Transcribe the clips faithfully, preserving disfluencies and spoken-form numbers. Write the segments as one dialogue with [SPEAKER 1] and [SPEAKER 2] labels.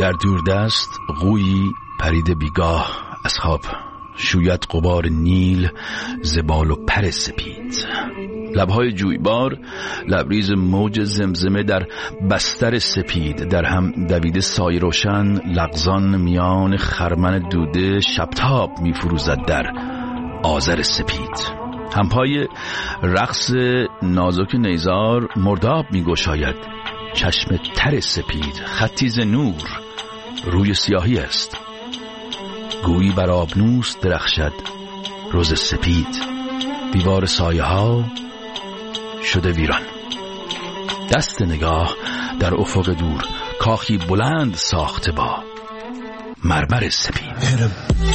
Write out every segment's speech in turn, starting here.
[SPEAKER 1] در دوردست قویی پرید بیگاه از خواب، شوید غبار نیل زبال و پر سپید. لبهای جویبار لبریز موج زمزمه در بستر سپید، در هم دویده سایه روشن لغزان میان خرمن دوده شبتاب میفروزد در آذر سپید. همپای رقص نازک نیزار مرداب میگشاید چشم تر سپید، خطی ز نور روی سیاهی است. گویی بر آبنوس درخشد روز سپید، دیوار سایه ها شده ویران. دست نگاه در افق دور کاخی بلند ساخته با مرمر سپید.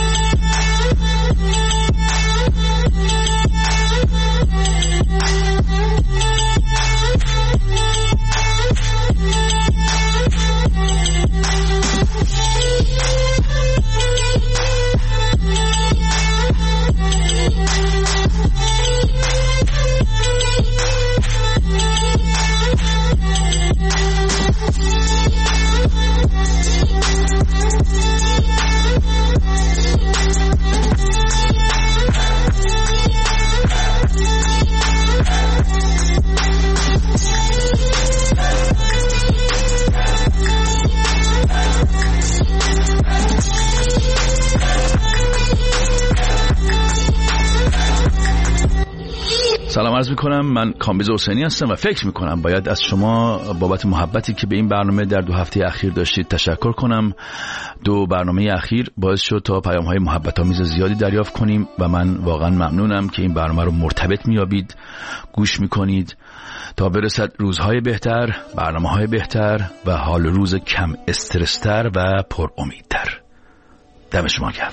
[SPEAKER 1] سلام عرض میکنم، من کامبیز حسینی هستم و فکر میکنم باید از شما بابت محبتی که به این برنامه در دو هفته اخیر داشتید تشکر کنم. دو برنامه اخیر باعث شد تا پیام های محبت آمیز زیادی دریافت کنیم و من واقعا ممنونم که این برنامه رو مرتبط میابید، گوش میکنید تا برسد روزهای بهتر، برنامه های بهتر و حال روز کم استرستر و پر امیدتر. دم شما گرم.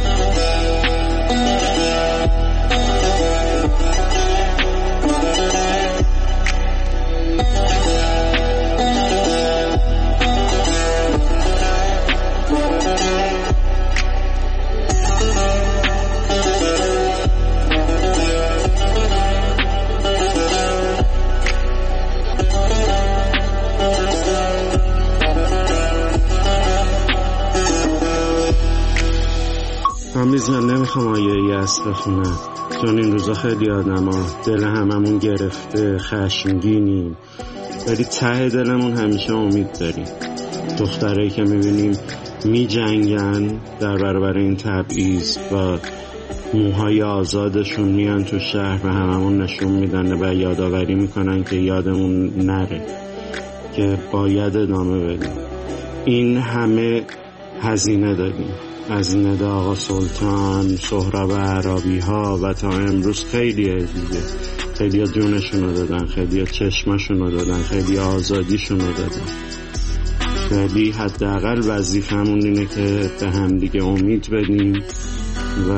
[SPEAKER 2] آمیز من نمیخوام آیه ای است بخونم، چون این روزا خیلی آدم ها دل هممون گرفته، خشمگینیم، ولی ته دلمون همیشه امید داریم. دخترایی که میبینیم می جنگن در برابر این تبعیض، با موهای آزادشون میان تو شهر و هممون نشون میدن و یادآوری میکنن که یادمون نره که باید ادامه بدیم. این همه هزینه دادیم، هزینه دا آقا سلطان، سهراب عربی ها و تا امروز خیلی دیگه، خیلی ها جونشون رو دادن، خیلی ها چشمشون رو دادن، خیلی ها آزادیشون رو دادن. ولی حداقل وظیفمون اینه که به هم دیگه امید بدیم و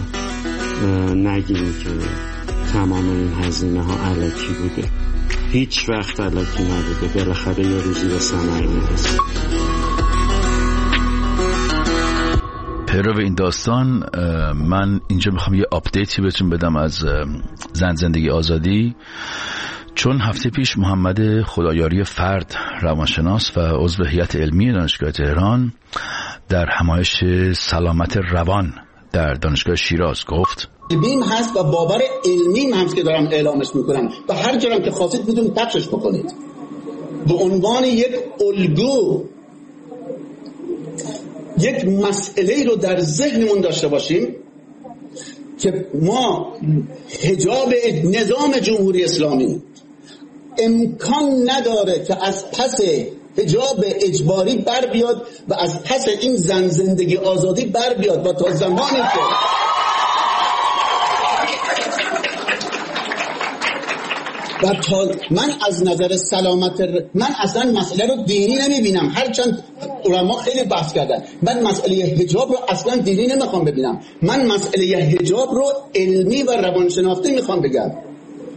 [SPEAKER 2] نگیم که تمام این هزینه ها الکی بوده. هیچ وقت الکی نبوده، بالاخره یه روزی به ثمر میرسه.
[SPEAKER 1] پیرو این داستان من اینجا میخوام یه آپدیتی بهتون بدم از زن زندگی آزادی، چون هفته پیش محمد خدایاری فرد، روانشناس و عضو هیئت علمی دانشگاه تهران، در همایش سلامت روان در دانشگاه شیراز گفت
[SPEAKER 3] بیم هست و باور علمی هست که دارم اعلامش میکنم و هر جرم که خواستید میتونید پخشش بکنید به عنوان یک الگو، یک مسئله رو در ذهنمون داشته باشیم که ما حجاب نظام جمهوری اسلامی امکان نداره که از پس حجاب اجباری بر بیاد و از پس این زن زندگی آزادی بر بیاد و تا زمانی که و تا من از نظر سلامت ر... من اصلا مسئله رو دینی نمیبینم، هرچند علما خیلی بحث کردن. من مسئله حجاب رو اصلا دینی نمیخوام ببینم، من مسئله حجاب رو علمی و روانشناختی میخوام بگم.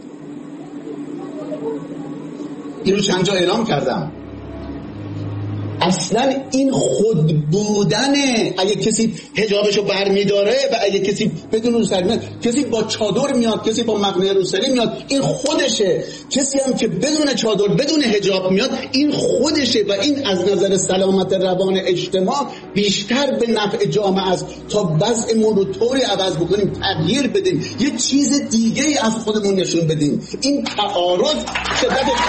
[SPEAKER 3] اینو چند جا اعلام کردم. اصلا این خود بودنه. اگه کسی حجابشو برمیداره و اگه کسی بدون روسری میاد، کسی با چادر میاد، کسی با مقنعه روسری میاد، این خودشه. کسی هم که بدون چادر بدون حجاب میاد، این خودشه و این از نظر سلامت روان اجتماع بیشتر به نفع جامعه است تا وضعمون رو طوری عوض بکنیم، تغییر بدیم، یه چیز دیگه ای از خودمون نشون بدیم. این تعارض شدتش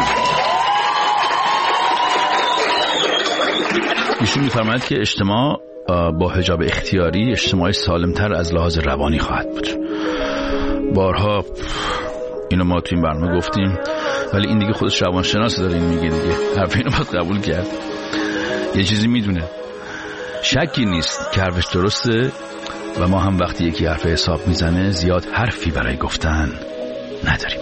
[SPEAKER 1] ایشون می‌فرماید که اجتماع با حجاب اختیاری اجتماعی سالمتر از لحاظ روانی خواهد بود. بارها اینو ما تو این برنامه گفتیم، ولی این دیگه خودش روانشناس داره این میگه دیگه، حرف اینو باید قبول کرد. یه چیزی میدونه، شکی نیست که حرفش درسته و ما هم وقتی یکی حرف حساب میزنه زیاد حرفی برای گفتن نداریم.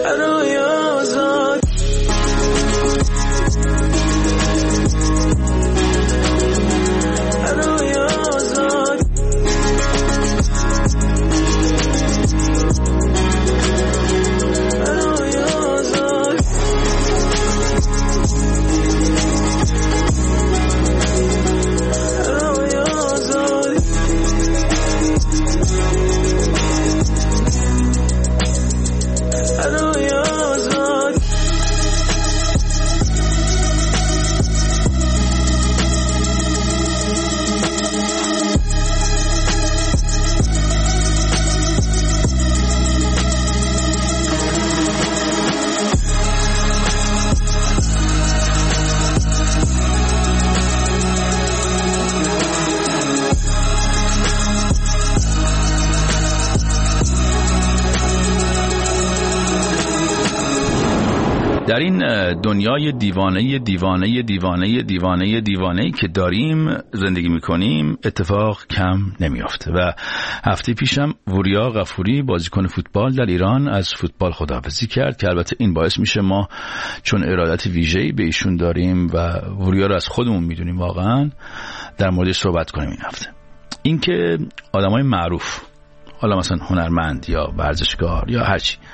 [SPEAKER 1] در این دنیای دیوانه دیوانه دیوانه دیوانه دیوانه‌ای که داریم زندگی میکنیم اتفاق کم نمیافته و هفته پیشم وریا غفوری بازیکن فوتبال در ایران از فوتبال خداحافظی کرد که البته این باعث میشه ما چون ارادت ویژه‌ای به ایشون داریم و وریا رو از خودمون میدونیم واقعا در موردش صحبت کنیم این هفته. این که آدمای معروف، حالا مثلا هنرمند یا ورزشکار یا هر چی،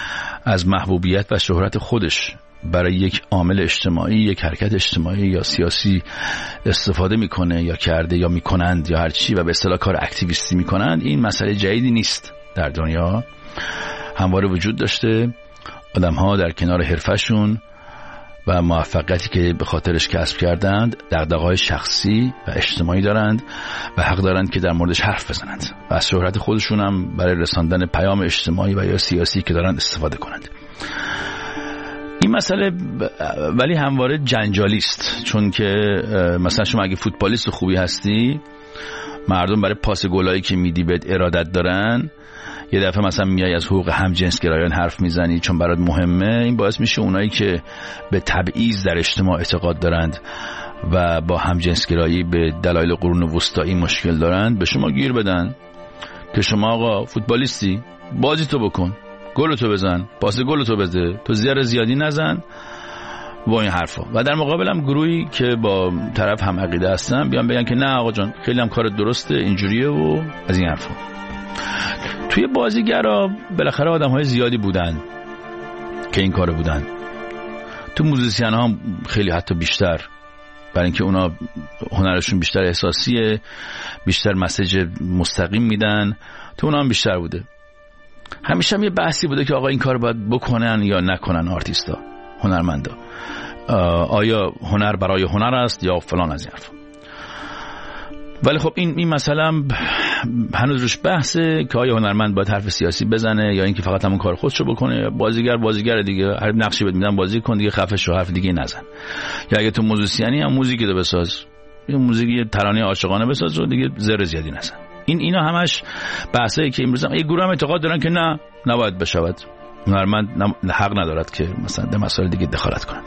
[SPEAKER 1] از محبوبیت و شهرت خودش برای یک عامل اجتماعی، یک حرکت اجتماعی یا سیاسی استفاده میکنه یا کرده یا میکنند یا هر چی و به اصطلاح کار اکتیویستی میکنند، این مسئله جدیدی نیست. در دنیا همواره وجود داشته. آدم‌ها در کنار حرفشون و موفقیتی که به خاطرش کسب کردند دغدغه‌های شخصی و اجتماعی دارند و حق دارند که در موردش حرف بزنند و از شهرت خودشون هم برای رساندن پیام اجتماعی و یا سیاسی که دارند استفاده کنند. این مسئله ولی همواره جنجالی است، چون که مثلا شما اگه فوتبالیست خوبی هستی، مردم برای پاس گلایی که میدی بهت ارادت دارن، یه دفعه مثلا میای از حقوق همجنسگرایان حرف میزنی چون برات مهمه، این باعث میشه اونایی که به تبعیض در اجتماع اعتقاد دارند و با همجنسگرایی به دلایل قرون وسطایی مشکل دارند به شما گیر بدن که شما آقا فوتبالیستی، بازی تو بکن، گلتو بزن، پاس گلتو بده، تو زیاد زیادی نزن و این حرفا. و در مقابل هم گروهی که با طرف هم عقیده هستن بیان بگن که نه آقا جان خیلی هم کارت درسته اینجوریه و از این حرفا. توی بازیگرا بالاخره آدم‌های زیادی بودن که این کارو بودن. تو موزیسین ها هم خیلی حتی بیشتر، برای اینکه اونا هنرشون بیشتر احساسیه، بیشتر مسیج مستقیم میدن، تو اونا هم بیشتر بوده. همیشه هم یه بحثی بوده که آقا این کار باید بکنن یا نکنن آرتیستا، هنرمندا. آیا هنر برای هنر است یا فلان از این حرفا. ولی خب این این مسئله هنوز روش بحثه که آیا هنرمند باید حرف سیاسی بزنه یا اینکه فقط همون کار خودشو بکنه. بازیگر بازیگر دیگه، هر نقشی بهت میدن بازی کن دیگه، خفه شو، حرف دیگه نزن. یا اگه تو موزیسینی هم موزیکی رو بساز، یه موزیکی ترانه عاشقانه بساز و دیگه زر زیادی نزن. این اینا همش بحثایی که امروز یه گروه هم اعتقاد دارن که نه نباید بشود، هنرمند حق ندارد که مثلا در مسائل دیگه دخالت کنه.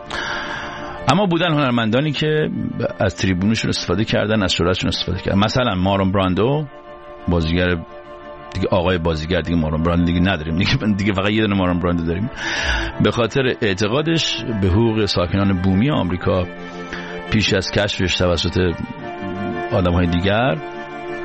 [SPEAKER 1] اما بودن هنرمندانی که از تریبونشون استفاده کردن، از شهرتشون استفاده کردن. مثلا مارلون براندو، بازیگر دیگه، آقای بازیگر دیگه، مارلون براندو دیگه نداریم دیگه, دیگه فقط یه دونه مارلون براندو داریم. به خاطر اعتقادش به حقوق ساکنان بومی آمریکا پیش از کشفش توسط آدم‌های دیگر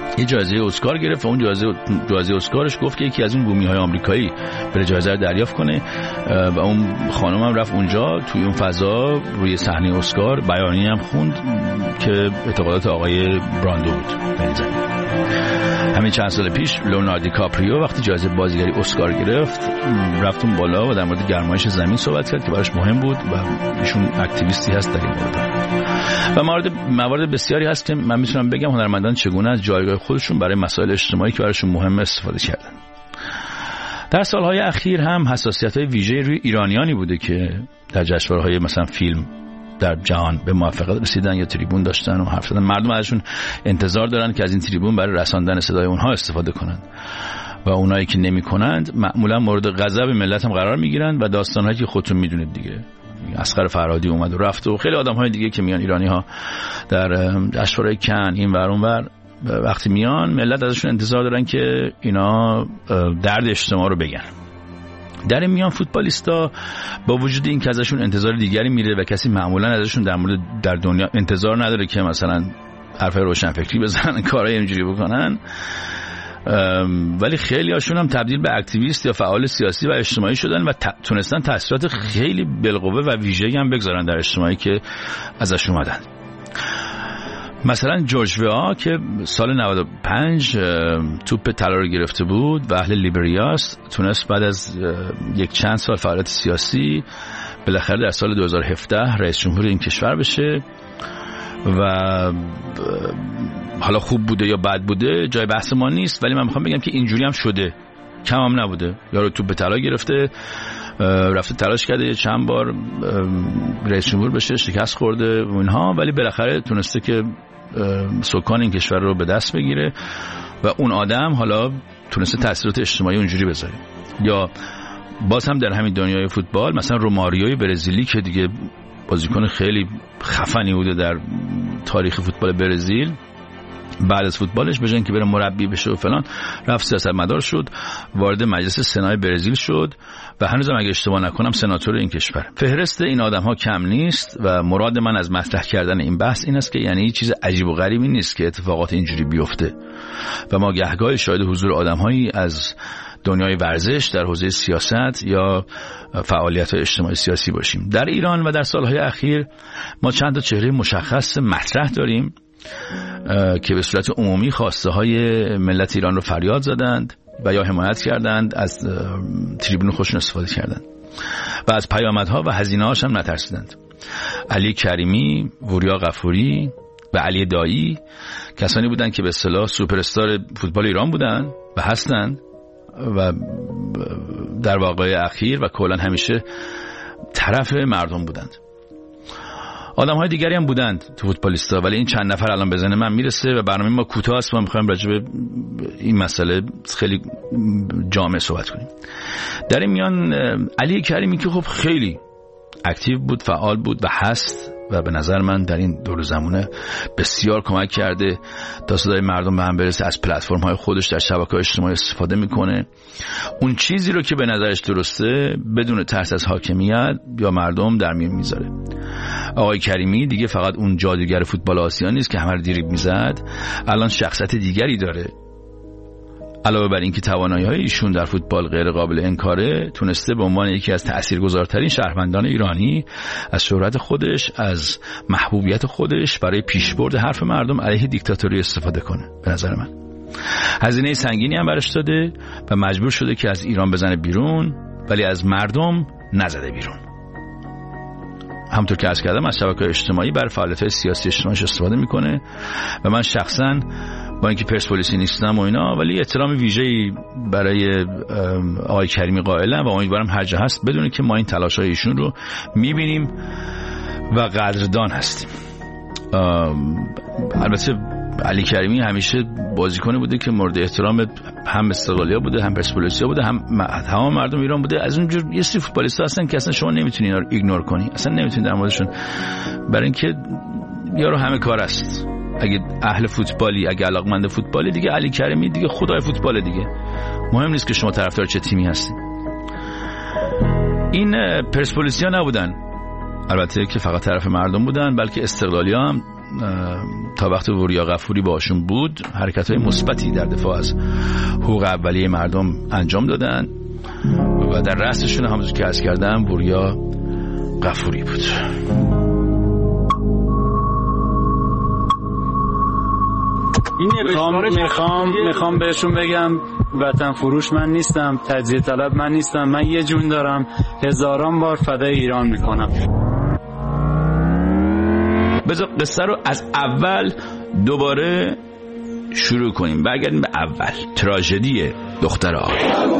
[SPEAKER 1] یه جایزه اسکار گرفت و اون جایزه جایزه اسکارش گفت که یکی از اون بومی‌های آمریکایی بره جایزه رو دریافت کنه و اون خانم هم رفت اونجا توی اون فضا روی صحنه اسکار بیانیه هم خوند که اعتقادات آقای براندو بود در این زمینه. همین چند سال پیش لئوناردو دیکاپریو وقتی جایزه بازیگری اسکار گرفت رفت اون بالا و در مورد گرمایش زمین صحبت کرد که براش مهم بود و ایشون اکتیویستی هست در این مورد. و موارد موارد بسیاری هست که من میتونم بگم هنرمندان چگونه از جایگاه خودشون برای مسائل اجتماعی که براشون مهم استفاده کردن. در سالهای اخیر هم حساسیت‌های ویژه‌ای روی ایرانیانی بوده که در جشنواره‌های مثلا فیلم در جهان به موفقیت رسیدن یا تریبون داشتن و حرف زدن. مردم ازشون انتظار دارن که از این تریبون برای رساندن صدای اونها استفاده کنن و اونایی که نمی‌کنند معمولا مورد غضب ملت هم قرار می‌گیرن و داستان‌هایی که خودتون می‌دونید دیگه. اصغر فرهادی اومد و رفت و خیلی آدم‌های دیگه که میان ایرانی‌ها در جشنواره کن این ور اون ور وقتی میان ملت ازشون انتظار دارن که اینا درد اجتماع رو بگن. در این میان فوتبالیستا با وجود این که ازشون انتظار دیگری میره و کسی معمولا ازشون در مورد در دنیا انتظار نداره که مثلا حرف روشنفکری بزنن کارهای اینجوری بکنن، ولی خیلی هاشون هم تبدیل به اکتیویست یا فعال سیاسی و اجتماعی شدن و تونستن تاثیرات خیلی بالقوه و ویژه‌ای هم بگذارن در اجتماعی که ازش اومدن. مثلا جورج ویا که سال نود و پنج توپ طلا رو گرفته بود و اهل لیبریاست، تونست بعد از یک چند سال فعالیت سیاسی بالاخره در سال دو هزار و هفده رئیس جمهور این کشور بشه و حالا خوب بوده یا بد بوده جای بحث ما نیست، ولی من میخوام بگم که اینجوری هم شده، کم هم نبوده. یارو توپ طلا گرفته، رفته تلاش کرده چند بار رئیس جمهور بشه، شکست خورده و اینها، ولی بالاخره تونسته که سکان این کشور رو به دست بگیره و اون آدم حالا تونسته تاثیرات اجتماعی اونجوری بذاره. یا باز هم در همین دنیای فوتبال مثلا روماریوی برزیلی که دیگه بازیکن خیلی خفنی بوده در تاریخ فوتبال برزیل، بعد از فوتبالش به جای اینکه بره مربی بشه و فلان رفت سیاستمدار شد، وارد مجلس سنای برزیل شد و هنوزم اگه اشتباه نکنم سناتور این کشور. فهرست این آدم ها کم نیست و مراد من از مطرح کردن این بحث این است که یعنی چیز عجیب و غریبی نیست که اتفاقات اینجوری بیفته و ما گهگاهی شاهد حضور آدم هایی از دنیای ورزش در حوزه سیاست یا فعالیت اجتماعی سیاسی باشیم. در ایران و در سالهای اخیر ما چند تا چهره مشخص مطرح داریم که به صورت عمومی خواسته های ملت ایران رو فریاد زدند و یا حمایت کردند، از تریبون خودشون استفاده کردند و از پیامدها و هزینه هاش هم نترسیدند. علی کریمی، وریا غفوری و علی دایی کسانی بودند که به اصطلاح سوپر استار فوتبال ایران بودند و هستند و در واقع اخیر و کلا همیشه طرف مردم بودند. آدم های دیگری هم بودند تو فوتبالیستا، ولی این چند نفر الان بزنه من میرسه و برنامه ما کوتاه است و ما میخوایم راجع به این مسئله خیلی جامع صحبت کنیم. در این میان علی کریمی که خب خیلی اکتیو بود، فعال بود و هست و به نظر من در این دور زمانه بسیار کمک کرده تا صدای مردم به هم برسه، از پلتفرم های خودش در شبکه‌های اجتماعی استفاده میکنه، اون چیزی رو که به نظرش درسته بدون ترس از حاکمیت یا مردم در میون میذاره. آقای کریمی دیگه فقط اون جادوگر فوتبال آسیا نیست که همه رو دریبل میزد، الان شخصیت دیگری داره. علاوه بر این که توانایی‌های ایشون در فوتبال غیر قابل انکاره، تونسته به عنوان یکی از تاثیرگذارترین شهروندان ایرانی از شهرت خودش، از محبوبیت خودش برای پیشبرد حرف مردم علیه دیکتاتوری استفاده کنه. به نظر من هزینه سنگینی هم برش داده و مجبور شده که از ایران بزنه بیرون، ولی از مردم نزده بیرون. همونطور که عرض کردم از شبکه‌های اجتماعی برای فعالیت‌های سیاسی اجتماعیش استفاده میکنه و من شخصاً با اینکه پرسپولیسی نیستم و اینا، ولی احترام ویژه‌ای برای آقای کریمی قائلم و امیدوارم هر جا هست بدونه که ما این تلاش‌های ایشون رو می‌بینیم و قدردان هستیم. البته علی کریمی همیشه بازیکنی بوده که مورد احترام هم استقلالیا بوده، هم پرسپولیسیا بوده، هم تمام مردم ایران بوده. از اونجور یه سری فوتبالیستا هستن که اصلا شما نمیتونی اینا رو ایگنور کنی، اصلا نمیتونی در موردشون، برای اینکه یارو همه کار است. اگه اهل فوتبالی، اگه علاقمند فوتبالی، دیگه علی کریمی دیگه خدای فوتبال دیگه. مهم نیست که شما طرفدار چه تیمی هستین. این پرسپولیسیا نبودن البته که فقط طرف مردم بودن، بلکه استقلالیا هم تا وقت وریا غفوری باشون بود حرکت‌های مثبتی در دفاع از حقوق اولیه مردم انجام دادن و در رأسشون همونطور که عرض کردم وریا غفوری بود.
[SPEAKER 4] میخوام میخوام میخوام بهشون بگم وطن فروش من نیستم، تجزیه طلب من نیستم، من یه جون دارم، هزاران بار فدای ایران میکنم.
[SPEAKER 1] بذار قصه رو از اول دوباره شروع کنیم، برگردیم به اول. تراژدی دختر آبی.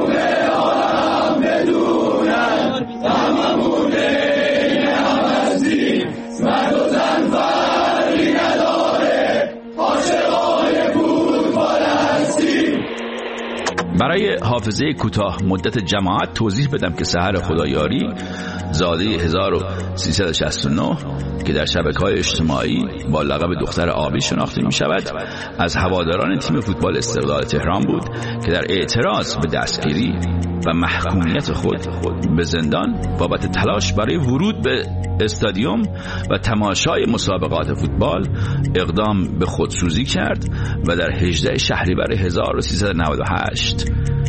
[SPEAKER 1] برای حافظه کوتاه مدت جماعت توضیح بدم که سحر خدایاری زاده هزار و سیصد و شصت و نه که در شبکه‌های اجتماعی با لقب دختر آبی شناخته می شود از هواداران تیم فوتبال استقلال تهران بود که در اعتراض به دستگیری و محکومیت خود به زندان بابت تلاش برای ورود به استادیوم و تماشای مسابقات فوتبال اقدام به خودسوزی کرد و در هجدهم شهریور هزار و سیصد و نود و هشت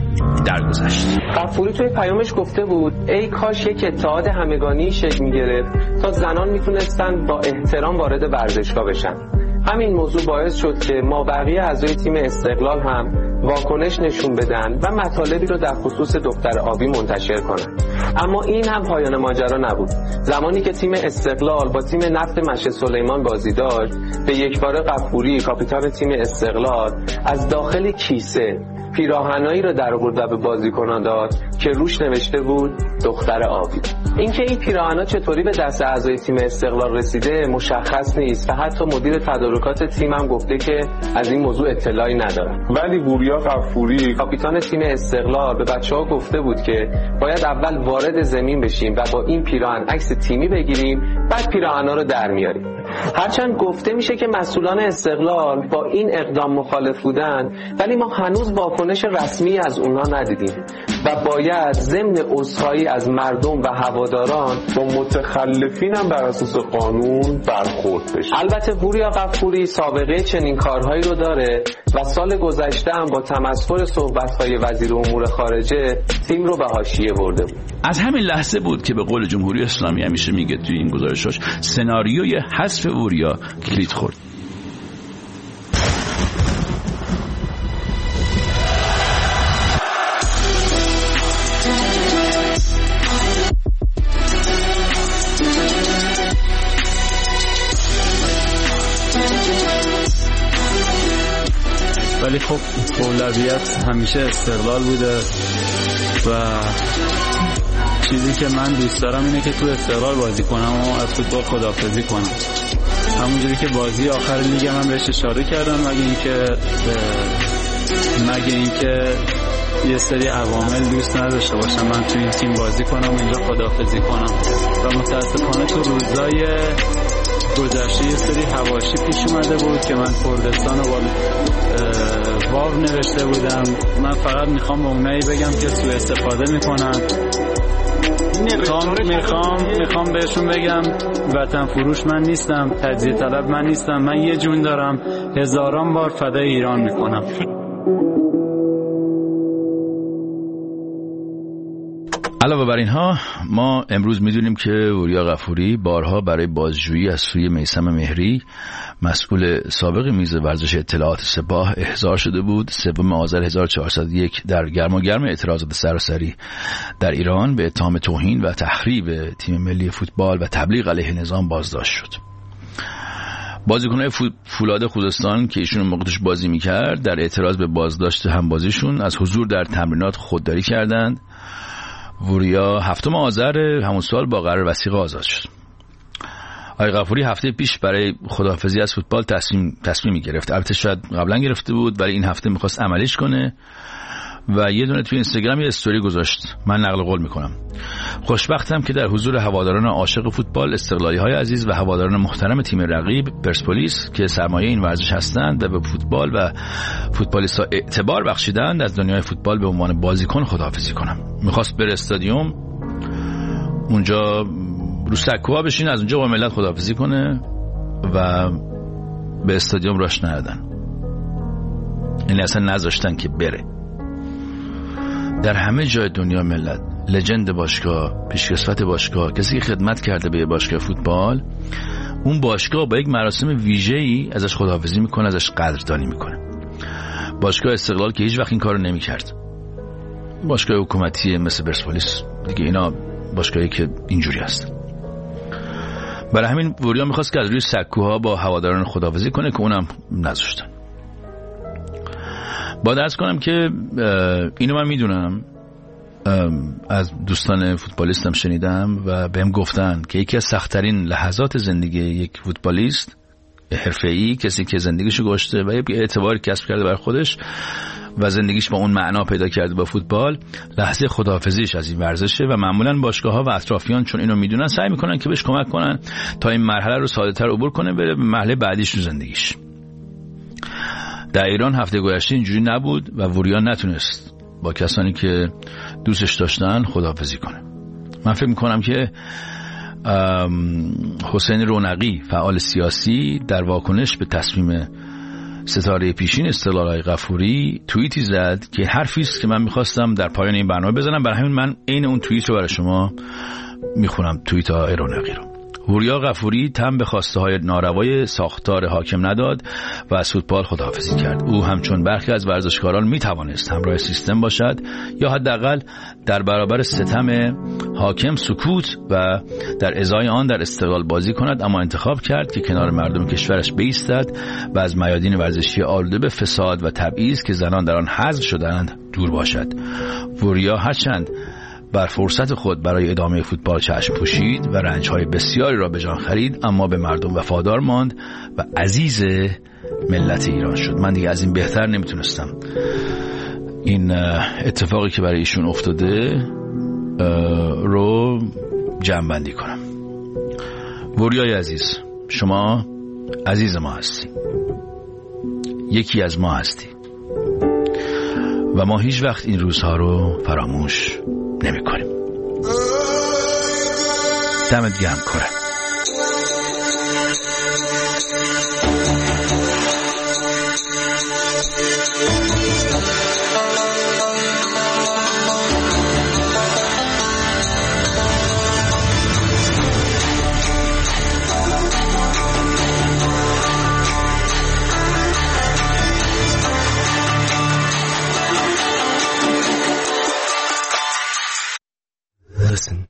[SPEAKER 1] درگذشت.
[SPEAKER 5] غفوری توی پیامش گفته بود ای کاش یک اتحاد همگانی شکل می‌گرفت تا زنان میتونستن با احترام وارد ورزشگاه بشن. همین موضوع باعث شد که ما بقیه اعضای تیم استقلال هم واکنش نشون بدن و مطالبی رو در خصوص دختر آبی منتشر کنن. اما این هم پایان ماجرا نبود. زمانی که تیم استقلال با تیم نفت مشهد سلیمان بازی داشت، به یکباره غفوری کاپیتان تیم استقلال از داخل کیسه پیراهنایی رو در آورد و به بازیکنان داد که روش نوشته بود دختر آبی. اینکه این پیراهنا چطوری به دست اعضای تیم استقلال رسیده مشخص نیست و حتی مدیر تدارکات تیم هم گفته که از این موضوع اطلاعی ندارم.
[SPEAKER 6] ولی وریا غفوری
[SPEAKER 5] کاپیتان تیم استقلال به بچه‌ها گفته بود که باید اول وارد زمین بشیم و با این پیراهن عکس تیمی بگیریم، بعد پیراهنا رو در میاریم. هرچند گفته میشه که مسئولان استقلال با این اقدام مخالف بودن، ولی ما هنوز واکنش رسمی از اونها ندیدیم و باید ضمن عذرخواهی از مردم و هواداران
[SPEAKER 6] با متخلفین هم بر اساس قانون برخورد بشه.
[SPEAKER 5] البته وریا غفوری سابقه چنین کارهایی رو داره و سال گذشته هم با تمسخر صحبت‌های وزیر امور خارجه تیم رو به حاشیه برده بود.
[SPEAKER 1] از همین لحظه بود که به قول جمهوری اسلامی همیشه میگه توی این گزارشاش سناریوی حذف وریا کلید خورد.
[SPEAKER 4] ولی خب اولویت همیشه استقلال بوده و چیزی که من دوست دارم اینه که تو استقلال بازی کنم و از فوتبال خداحافظی کنم. همونجوری که بازی آخر لیگ من بهش اشاره کردم، مگه اینکه مگه اینکه یه سری عوامل دوست نداشته باشم من تو این تیم بازی کنم و اینجا خداحافظی کنم و متاسفانه تو روزای گذشته یه سری حواشی پیش اومده بود که من کردستان رو واو نوشته بودم. من فقط میخوام به اونایی بگم که سوء استفاده میکنن. میخوام میخوام میخوام بهشون بگم وطن فروش من نیستم، تجزیه طلب من نیستم، من یه جون دارم، هزاران بار فدای ایران میکنم.
[SPEAKER 1] علاوه بر اینها ما امروز میدونیم که وریا غفوری بارها برای بازجویی از سوی میثم مهری مسئول سابق میز ورزش اطلاعات سپاه احضار شده بود. سوم آذر هزار و چهارصد و یک در گرم و گرم اعتراضات سراسری در ایران به اتهام توهین و تخریب تیم ملی فوتبال و تبلیغ علیه نظام بازداشت شد. بازیکن‌های فولاد خوزستان که ایشون موقع توش بازی میکرد در اعتراض به بازداشت همبازیشون از حضور در تمرینات خودداری کردند. وریا هفتم آذر همون سال با قرار وثیقه آزاد شد. آقای غفوری هفته پیش برای خداحافظی از فوتبال تصمیم تصمیمی گرفت. البته شاید قبلا گرفته بود ولی این هفته میخواست عملیش کنه و یه دونه توی اینستاگرام یه استوری گذاشت. من نقل قول میکنم: خوشبختم که در حضور هواداران عاشق فوتبال، استقلالی های عزیز و هواداران محترم تیم رقیب پرسپولیس که سرمایه این ورزش هستند و به فوتبال و فوتبالیست‌ها اعتبار بخشیدند، از دنیای فوتبال به عنوان بازیکن خداحافظی کنم. میخواست بره استادیوم، اونجا رو سکوها بشین، از اونجا با ملت خداحافظی کنه و به استادیوم راش ندادن، یعنی اصلا نذاشتن که بره. در همه جای دنیا ملت، لجند باشگاه، پیشکسوت باشگاه، کسی که خدمت کرده به باشگاه فوتبال، اون باشگاه با یک مراسم ویژه‌ای ازش خداحافظی میکنه، ازش قدردانی میکنه. باشگاه استقلال که هیچ وقت این کارو نمیکرد، باشگاه حکومتی مثل پرسپولیس دیگه، اینا باشگاهی که اینجوری هست. برای همین وریا میخواست که از روی سکوها با هواداران خداحافظی کنه که اونم نذاشتن. باید عرض کنم که اینو من میدونم، از دوستان فوتبالیستم شنیدم و بهم گفتن که یکی از سخت‌ترین لحظات زندگی یک فوتبالیست حرفه‌ای، کسی که زندگیشو گذاشته و یه اعتباری کسب کرده بر خودش و زندگیش با اون معنا پیدا کرده با فوتبال، لحظه خداحافظیش از این ورزشه و معمولا باشگاه‌ها و اطرافیان چون اینو میدونن سعی میکنن که بهش کمک کنن تا این مرحله رو ساده‌تر عبور کنه، بره به مرحله بعدیش تو زندگیش. در ایران هفته گذشته اینجوری نبود و وریا نتونست با کسانی که دوستش داشتن خداحافظی کنه. من فکر میکنم که حسین رونقی فعال سیاسی در واکنش به تصمیم ستاره پیشین استقلال آقای غفوری توییتی زد که حرفی است که من میخواستم در پایان این برنامه بزنم. برای همین من عین اون توییت رو برای شما میخونم، توییت آقای رونقی رو. وریا غفوری تم به خواسته های ناروای ساختار حاکم نداد و از فوتبال خداحافظی کرد. او همچون برخی از ورزشکاران می توانست همراه سیستم باشد یا حداقل در برابر ستم حاکم سکوت و در ازای آن در استقلال بازی کند، اما انتخاب کرد که کنار مردم کشورش بایستد و از میادین ورزشی آلوده به فساد و تبعیض که زنان در آن حذف شدند دور باشد. وریا هرچند بر فرصت خود برای ادامه فوتبال چشم پوشید و رنج‌های بسیاری را به جان خرید، اما به مردم وفادار ماند و عزیز ملت ایران شد. من دیگه از این بهتر نمیتونستم این اتفاقی که برای ایشون افتاده رو جمع‌بندی کنم. وریای عزیز، شما عزیز ما هستی، یکی از ما هستی و ما هیچ وقت این روزها رو فراموش نمی کنیم. دمت گرم کره.
[SPEAKER 7] Listen.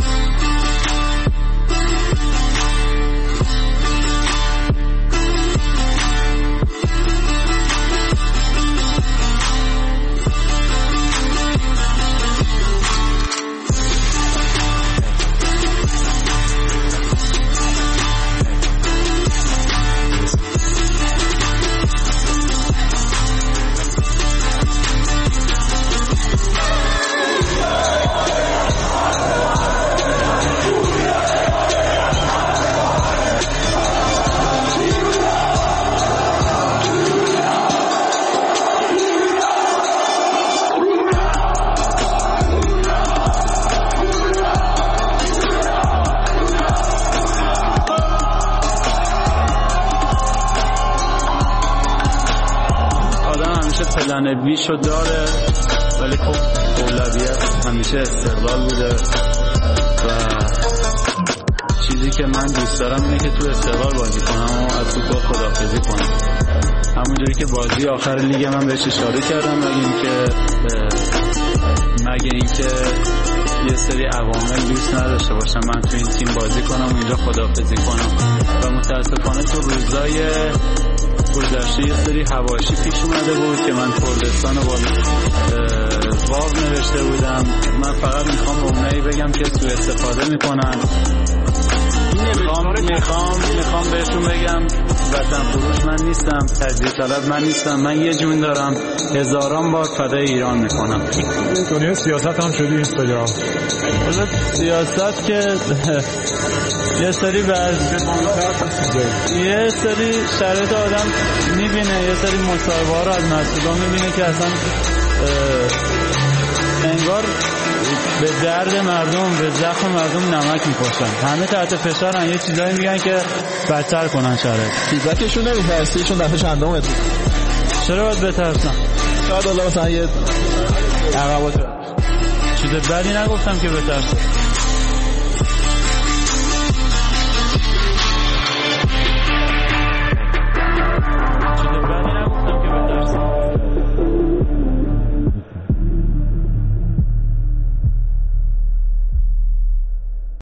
[SPEAKER 4] پلن بیشو داره، ولی خب اولویت همیشه استقلال بوده و چیزی که من دوست دارم اینه که تو استقلال بازی کنم و از فوتبال خداحافظی کنم. همونجوری که بازی آخر لیگ من بهش اشاره کردم، مگه اینکه مگه اینکه یه سری عوامل دوست نداشته باشم من تو این تیم بازی کنم و اینجا خداحافظی کنم و متاسفانه تو روزای گذشته یه سری حواشی پیش اومده بود که من کردستان رو با واو نوشته بودم. من فقط میخوام به اونایی بگم که سوء استفاده میکنن. میخوام میخوام میخوام بهتون بگم وطن فروش من نیستم، تجزیه طلب من نیستم، من یه جون دارم، هزاران بار فدای ایران میکنم.
[SPEAKER 8] دنیا سیاست هم شدی اینستاگرام.
[SPEAKER 4] حالا سیاست که یه سری بعض یه سری شرایط آدم میبینه، یه سری مصاحبه ها رو از مسئولان میبینه که اصلا انگار به درد مردم، به زخم مردم نمک می‌پاشن. همه تحت فشارن، یه چیزایی میگن که بدتر کنن شرایط.
[SPEAKER 9] فیدبکشون نمی‌ترسی چون دفعه چندمه؟
[SPEAKER 4] چرا باید بترسم؟
[SPEAKER 9] شاید الله مثلا یه عقبات
[SPEAKER 4] چیز بدی نگفتم که بترسم.